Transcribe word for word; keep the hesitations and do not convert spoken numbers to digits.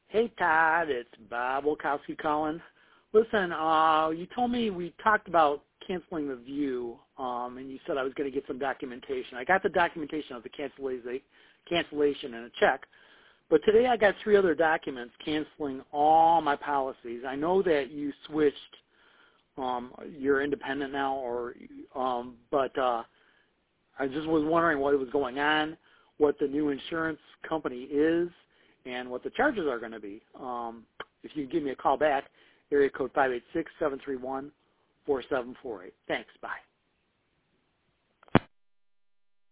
Hey, Todd, it's Bob Wilkowski calling. Listen, uh, you told me we talked about canceling the view, um, and you said I was going to get some documentation. I got the documentation of the cancellation, cancellation and a check, but today I got three other documents canceling all my policies. I know that you switched, um, you're independent now, or, um, but uh, I just was wondering what was going on, what the new insurance company is, and what the charges are going to be. Um, if you can give me a call back, area code five eight six, seven three one, four seven four eight. Thanks. Bye.